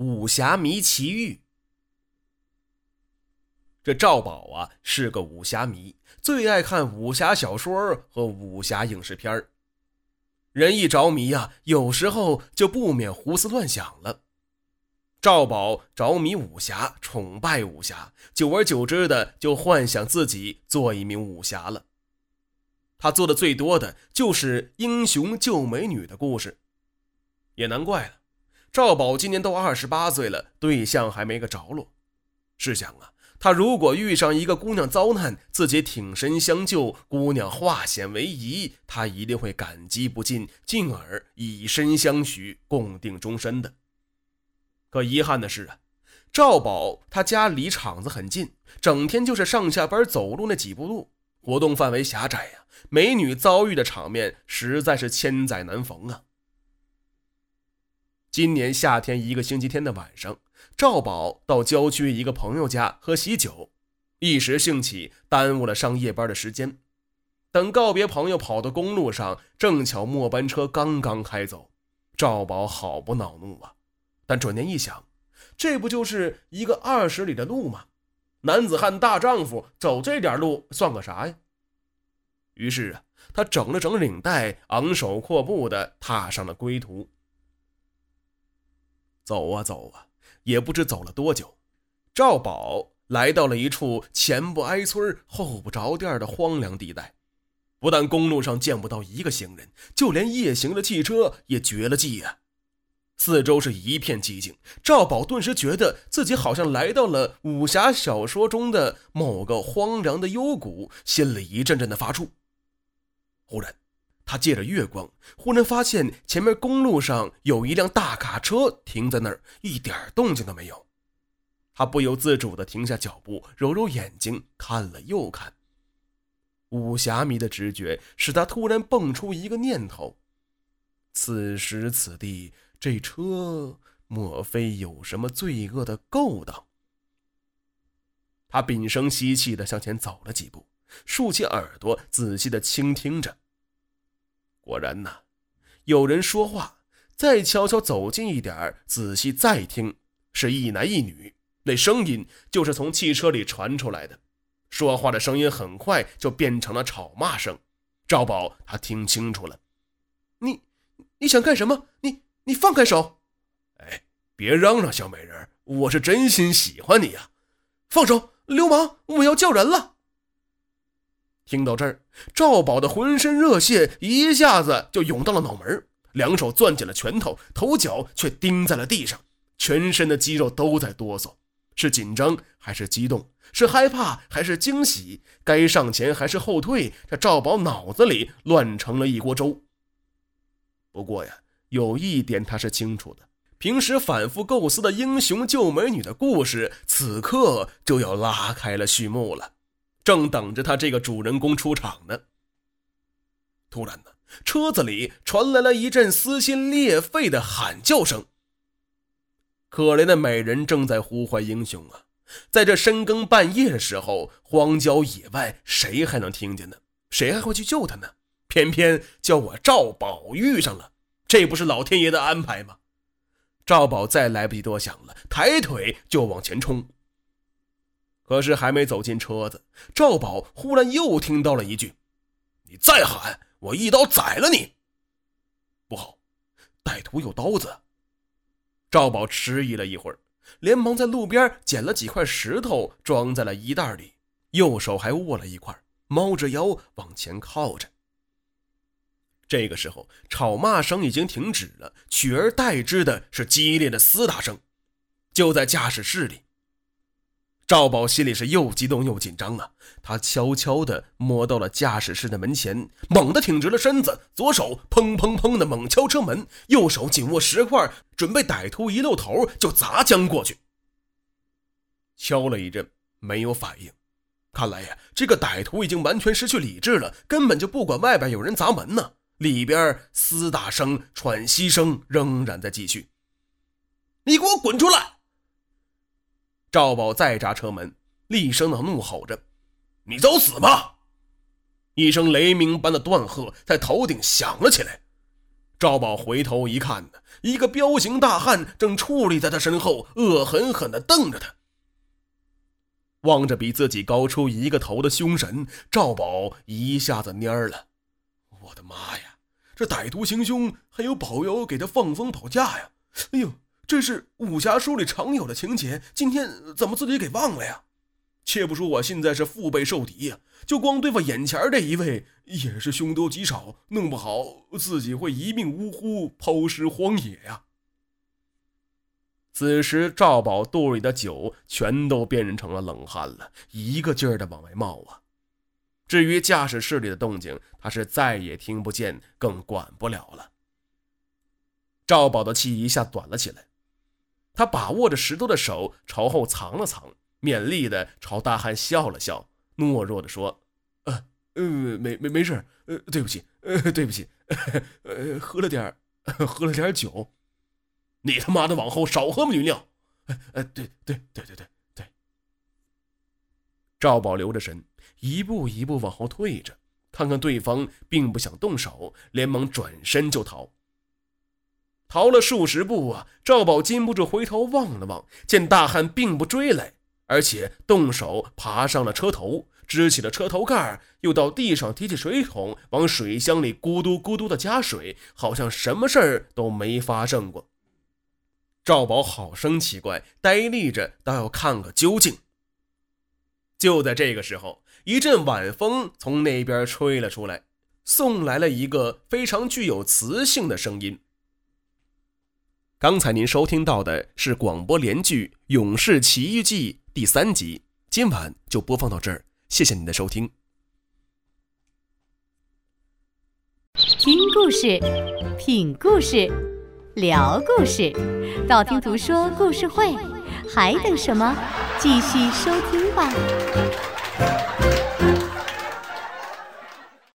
武侠迷奇遇。这赵宝啊是个武侠迷，最爱看武侠小说和武侠影视片。人一着迷啊，有时候就不免胡思乱想了。赵宝着迷武侠，崇拜武侠，久而久之的就幻想自己做一名武侠了。他做的最多的就是英雄救美女的故事。也难怪了，赵宝今年都28岁了，对象还没个着落。试想啊，他如果遇上一个姑娘遭难，自己挺身相救，姑娘化险为夷，他一定会感激不尽，进而以身相许，共定终身的。可遗憾的是啊，赵宝他家离厂子很近，整天就是上下班走路那几步路，活动范围狭窄啊，美女遭遇的场面实在是千载难逢啊。今年夏天一个星期天的晚上，赵宝到郊区一个朋友家喝喜酒，一时兴起耽误了上夜班的时间。等告别朋友跑到公路上，正巧末班车刚刚开走，赵宝好不恼怒啊，但转念一想，这不就是一个20里的路吗？男子汉大丈夫走这点路算个啥呀？于是啊，他整了整领带，昂首阔步地踏上了归途。走啊走啊，也不知走了多久，赵宝来到了一处前不挨村后不着店的荒凉地带。不但公路上见不到一个行人，就连夜行的汽车也绝了迹啊！四周是一片寂静，赵宝顿时觉得自己好像来到了武侠小说中的某个荒凉的幽谷，心里一阵阵的发怵。忽然他借着月光，忽然发现前面公路上有一辆大卡车停在那儿，一点动静都没有。他不由自主地停下脚步，揉揉眼睛，看了又看。武侠迷的直觉使他突然蹦出一个念头：此时此地，这车莫非有什么罪恶的勾当？他屏声息气地向前走了几步，竖起耳朵仔细地倾听着。果然呐，有人说话，再悄悄走近一点，仔细再听，是一男一女，那声音就是从汽车里传出来的。说话的声音很快就变成了吵骂声。赵宝他听清楚了。你想干什么？你放开手！哎，别嚷嚷，小美人，我是真心喜欢你啊！放手，流氓，我要叫人了！听到这儿，赵宝的浑身热血一下子就涌到了脑门，两手攥紧了拳头，头脚却钉在了地上，全身的肌肉都在哆嗦，是紧张还是激动，是害怕还是惊喜，该上前还是后退，这赵宝脑子里乱成了一锅粥。不过呀，有一点他是清楚的，平时反复构思的英雄救美女的故事，此刻就要拉开了序幕了，正等着他这个主人公出场呢。突然呢，车子里传来了一阵撕心裂肺的喊叫声。可怜的美人正在呼唤英雄啊！在这深更半夜的时候，荒郊野外，谁还能听见呢？谁还会去救他呢？偏偏叫我赵宝遇上了，这不是老天爷的安排吗？赵宝再来不及多想了，抬腿就往前冲。可是还没走进车子，赵宝忽然又听到了一句：你再喊，我一刀宰了你！不好，歹徒有刀子。赵宝迟疑了一会儿，连忙在路边捡了几块石头装在了衣袋里，右手还握了一块，猫着腰往前靠着。这个时候吵骂声已经停止了，取而代之的是激烈的厮打声。就在驾驶室里，赵宝心里是又激动又紧张啊！他悄悄地摸到了驾驶室的门前，猛地挺直了身子，左手砰砰砰地猛敲车门，右手紧握石块，准备歹徒一露头就砸将过去。敲了一阵没有反应，看来呀，这个歹徒已经完全失去理智了，根本就不管外边有人砸门呢。里边厮打声、喘息声仍然在继续。你给我滚出来！赵宝再砸车门，厉声的怒吼着：你找死吗！一声雷鸣般的断喝在头顶响了起来。 赵宝回头一看，一个彪形大汉正矗立在他身后，恶狠狠地瞪着他。望着比自己高出一个头的凶神，赵宝一下子蔫了。我的妈呀，这歹徒行凶还有保镖给他放风保驾呀！哎呦，这是武侠书里常有的情节，今天怎么自己给忘了呀？切不说我现在是腹背受敌呀，就光对付眼前这一位也是凶多吉少，弄不好自己会一命呜呼，抛尸荒野呀。此时赵宝肚里的酒全都变成了冷汗了，一个劲儿的往外冒啊。至于驾驶室里的动静，他是再也听不见，更管不了了。赵宝的气一下短了起来，他把握着石头的手朝后藏了藏，勉力的朝大汉笑了笑，懦弱的说：没事，对不起，对不起，喝了点酒。你他妈的往后少喝女尿。对。赵宝留着神，一步一步往后退着，看看对方并不想动手，连忙转身就逃。逃了数十步啊，赵宝禁不住回头望了望，见大汉并不追来，而且动手爬上了车头，支起了车头盖，又到地上提起水桶，往水箱里咕嘟咕嘟的加水，好像什么事儿都没发生过。赵宝好生奇怪，呆立着，倒要看个究竟。就在这个时候，一阵晚风从那边吹了出来，送来了一个非常具有磁性的声音。刚才您收听到的是广播连剧《勇士奇遇记》第3集，今晚就播放到这儿，谢谢您的收听。 听故事，品故事，聊故事，道听途说故事会，还等什么？继续收听吧。